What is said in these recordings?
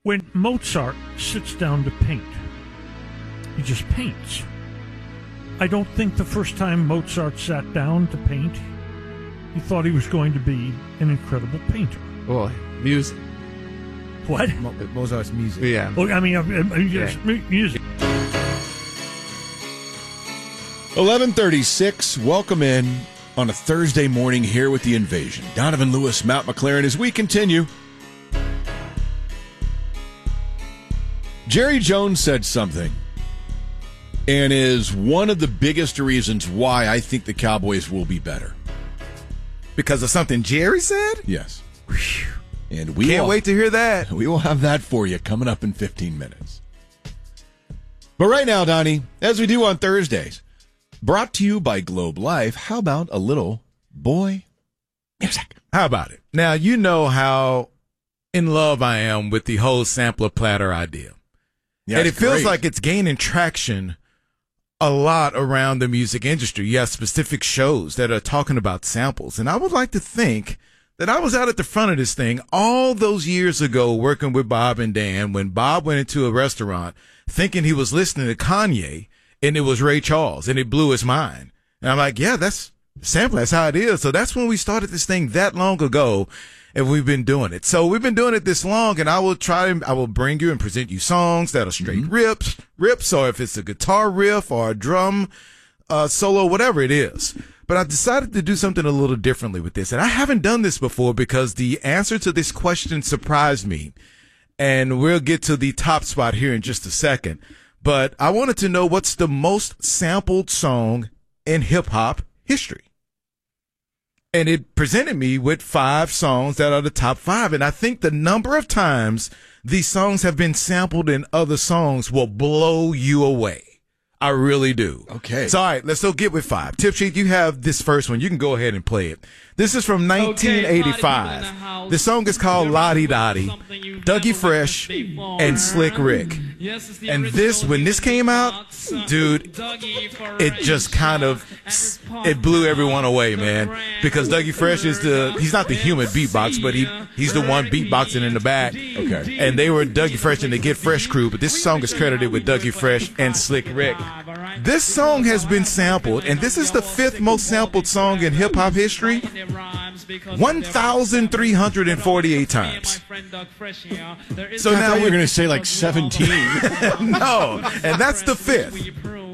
When Mozart sits down to paint, he just paints. I don't think the first time Mozart sat down to paint, he thought he was going to be an incredible painter. Well, music. What? Mozart's music. Yeah. Well, I mean, just music. 11:36. Welcome in on a Thursday morning here with The Invasion. Donovan Lewis, Matt McLaren, as we continue. Jerry Jones said something, and is one of the biggest reasons why I think the Cowboys will be better. Because of something Jerry said? Yes. And we Can't wait to hear that. We will have that for you coming up in 15 minutes. But right now, Donnie, as we do on Thursdays, brought to you by Globe Life, how about a little boy music? How about it? Now, you know how in love I am with the whole sampler platter idea. Yeah, and it feels great. like it's gaining traction a lot around the music industry. You have specific shows that are talking about samples. And I would like to think that I was out at the front of this thing all those years ago working with Bob and Dan when Bob went into a restaurant thinking he was listening to Kanye and it was Ray Charles and it blew his mind. And I'm like, yeah, that's sample. That's how it is. So that's when we started this thing that long ago. And we've been doing it. So we've been doing it this long, and I will bring you and present you songs that are straight rips, or if it's a guitar riff or a drum solo, whatever it is. But I decided to do something a little differently with this. And I haven't done this before because the answer to this question surprised me. And we'll get to the top spot here in just a second. But I wanted to know what's the most sampled song in hip-hop history. And it presented me with 5 songs that are the top 5. And I think the number of times these songs have been sampled in other songs will blow you away. I really do. Okay. So, all right, let's go get with 5. Tip Sheet, you have this first one. You can go ahead and play it. This is from 1985. The song is called Lottie Dottie, Dougie Fresh, and Slick Rick. And this, when this came out, dude, it just kind of, it blew everyone away, man. Because Dougie Fresh is he's not the human beatbox, but he's the one beatboxing in the back. Okay. And they were Dougie Fresh and the Get Fresh crew, but this song is credited with Dougie Fresh and Slick Rick. This song has been sampled, and this is the 5th most sampled song in hip-hop history. 1,348 times. So now you're going to say like 17. No, and that's the 5th.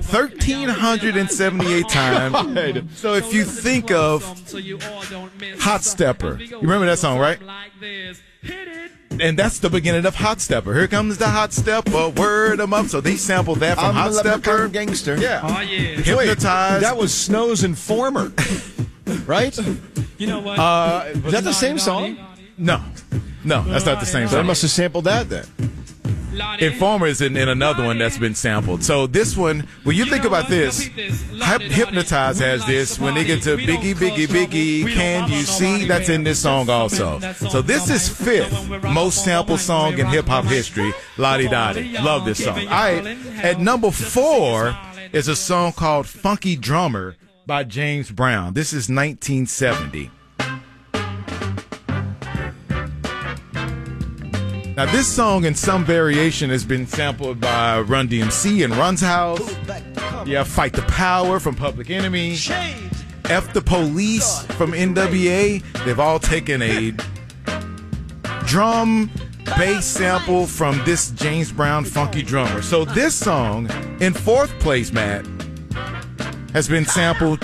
1,378 times. So if you think of Hot Stepper, you remember that song, right? And that's the beginning of Hot Stepper. Here comes the Hot Stepper, word 'em up. So they sampled that from Hot Stepper. Gangster. Yeah. Oh, yeah. Hypnotized. That was Snow's Informer, right? You know what? Is that the same song? No, that's not the same So I song. must have sampled that then. Informer is in another one that's been sampled. So this one, when you think about this, Hypnotize has this. When they get to Biggie, Biggie, Biggie, Can You See? That's in this song also. So this is 5th most sampled song in hip-hop history, Lottie Dottie. Love this song. All right, at number 4 is a song called Funky Drummer by James Brown. This is 1970. Now, this song in some variation has been sampled by Run DMC and Run's House. Yeah, Fight the Power from Public Enemy. F the Police from NWA. They've all taken a drum bass sample from this James Brown Funky Drummer. So this song, in 4th place, Matt, has been sampled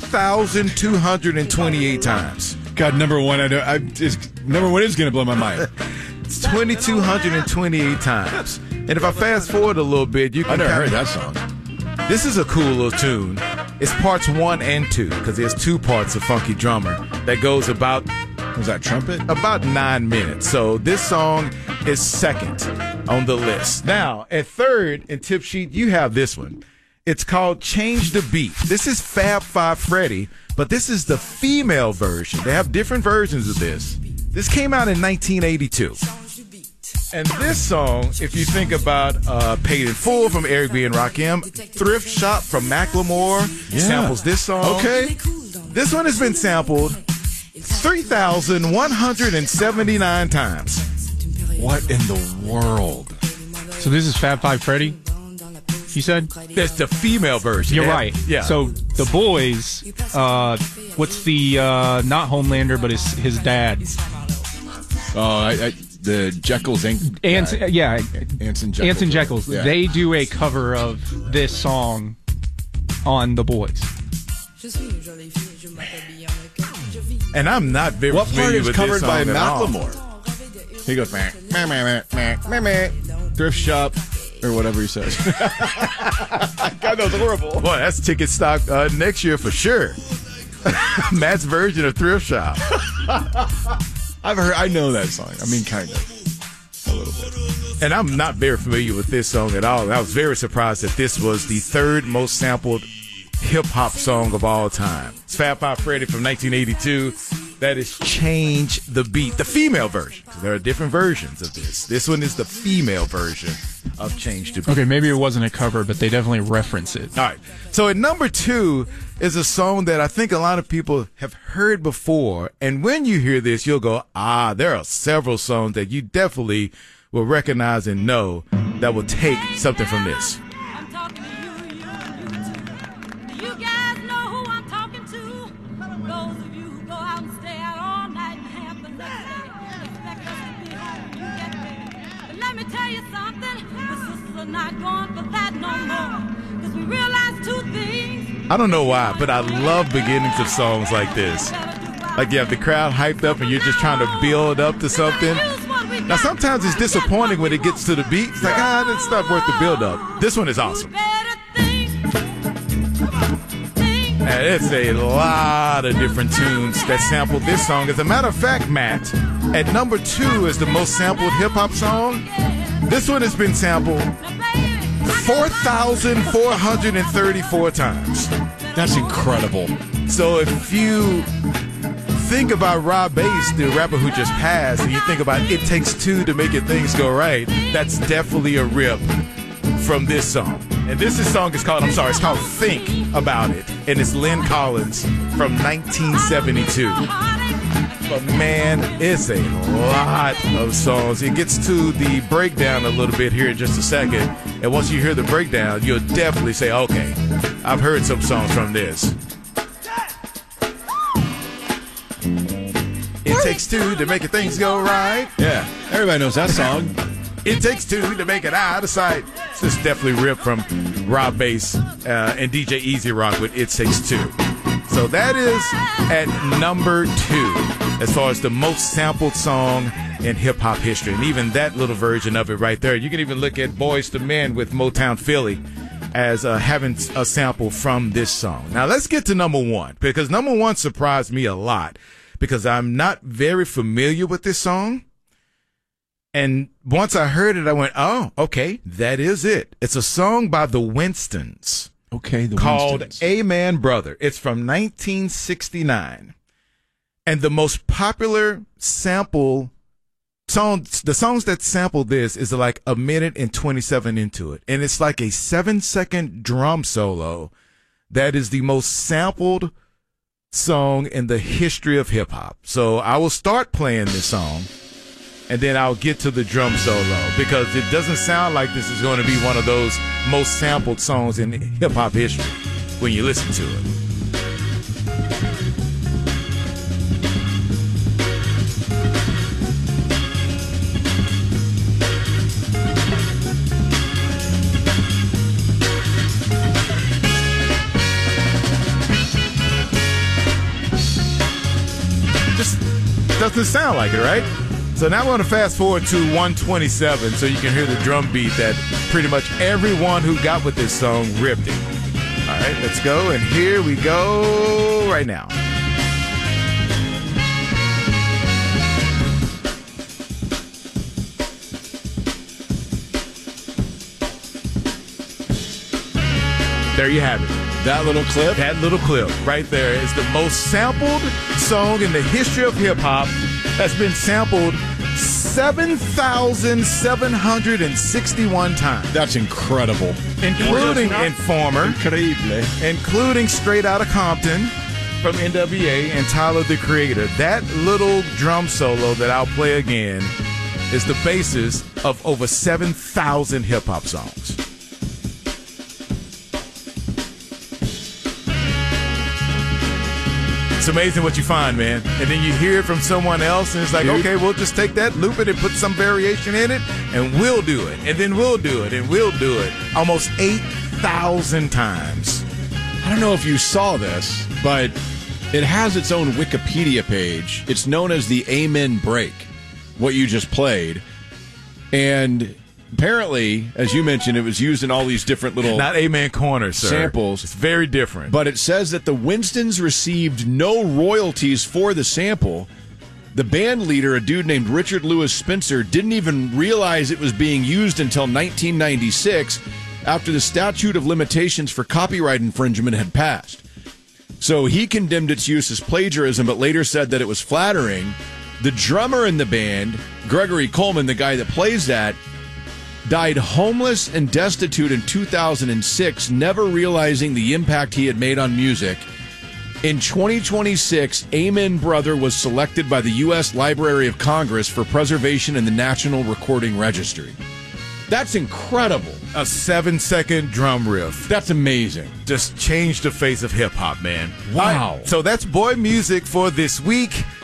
2,228 times. God, number one is going to blow my mind. It's 2,228 times. And if I fast forward a little bit, you can I never heard kinda- that song. This is a cool little tune. It's parts 1 and 2 because there's 2 parts of Funky Drummer that goes about Was that trumpet? 9 minutes. So this song is 2nd on the list. Now, at 3rd in Tip Sheet, you have this one. It's called Change the Beat. This is Fab Five Freddy, but this is the female version. They have different versions of this. This came out in 1982. And this song, if you think about Paid in Full from Eric B. and Rakim, Thrift Shop from Macklemore samples this song. Okay. This one has been sampled 3,179 times. What in the world? So this is Fab Five Freddy, you said? That's the female version. You're right. Yeah. So the boys, what's the, not Homelander, but his dad? The Jekyll's Inc. Anson Jekyll. Anson Jekyll. Yeah. They do a cover of this song on The Boys. And I'm not very What part familiar is with covered this by song at all. Macklemore? He goes, meh, meh, meh, meh, meh, meh, meh, thrift shop, or whatever he says. God, that was horrible. Boy, that's ticket stock next year for sure. Matt's version of Thrift Shop. I know that song. I mean, kind of. A little bit. And I'm not very familiar with this song at all. I was very surprised that this was the third most sampled hip-hop song of all time. It's Fab Five Freddy from 1982. That is Change the Beat, the female version. There are different versions of this. This one is the female version of Change the Beat. Okay, maybe it wasn't a cover, but they definitely reference it. All right. So at number 2 is a song that I think a lot of people have heard before. And when you hear this, you'll go, there are several songs that you definitely will recognize and know that will take something from this. I'm talking to you too. You guys know who I'm talking to. Those of you who go out and stay out all night and have the next day. Expect us to be home when you get there. But let me tell you something. The sisters are not going for that no more. Because we realize 2 things. I don't know why, but I love beginnings of songs like this. Like you have the crowd hyped up and you're just trying to build up to something. Now, sometimes it's disappointing when it gets to the beat. It's like, it's not worth the build up. This one is awesome. And it's a lot of different tunes that sample this song. As a matter of fact, Matt, at number 2 is the most sampled hip hop song. This one has been sampled 4,434 times. That's incredible. So if you think about Rob Bass, the rapper who just passed, and you think about It Takes Two to Make It Things Go Right, that's definitely a rip from this song. And this song is called, it's called Think About It. And it's Lynn Collins from 1972. But man, it's a lot of songs. It gets to the breakdown a little bit here in just a second. And once you hear the breakdown, you'll definitely say, okay, I've heard some songs from this. It takes two to make things go right. Yeah, everybody knows that song. It takes two to make it out of sight. This is definitely ripped from Rob Bass and DJ Easy Rock with It Takes Two. So that is at number 2 as far as the most sampled song in hip-hop history. And even that little version of it right there. You can even look at Boyz II Men with Motown Philly as having a sample from this song. Now let's get to number 1, because number 1 surprised me a lot because I'm not very familiar with this song. And once I heard it, I went, oh, okay, that is it. It's a song by the Winstons. Okay, the called Winstons. Amen Brother. It's from 1969. And the most popular sample songs, the songs that sample this is like a minute and 27 into it. And it's like a 7-second drum solo that is the most sampled song in the history of hip hop. So I will start playing this song and then I'll get to the drum solo because it doesn't sound like this is going to be one of those most sampled songs in hip hop history when you listen to it. Doesn't sound like it, right? So now I want to fast forward to 127 so you can hear the drum beat that pretty much everyone who got with this song ripped it. All right, let's go. And here we go right now. There you have it. That little clip? That little clip right there is the most sampled song in the history of hip-hop that's been sampled 7,761 times. That's incredible. Including Informer. Incredible. Including Straight Outta Compton from NWA and Tyler, the Creator. That little drum solo that I'll play again is the basis of over 7,000 hip-hop songs. It's amazing what you find, man. And then you hear it from someone else, and it's like, okay, we'll just take that, loop it, and put some variation in it, and we'll do it. And then we'll do it, and we'll do it. Almost 8,000 times. I don't know if you saw this, but it has its own Wikipedia page. It's known as the Amen Break, what you just played. And apparently, as you mentioned, it was used in all these different little... Not Amen Corner, sir. Samples. It's very different. But it says that the Winstons received no royalties for the sample. The band leader, a dude named Richard Lewis Spencer, didn't even realize it was being used until 1996, after the statute of limitations for copyright infringement had passed. So he condemned its use as plagiarism, but later said that it was flattering. The drummer in the band, Gregory Coleman, the guy that plays that, died homeless and destitute in 2006, never realizing the impact he had made on music. In 2026, Amen Brother was selected by the U.S. Library of Congress for preservation in the National Recording Registry. That's incredible. A 7-second drum riff. That's amazing. Just changed the face of hip-hop, man. Wow. So that's Boy Music for this week.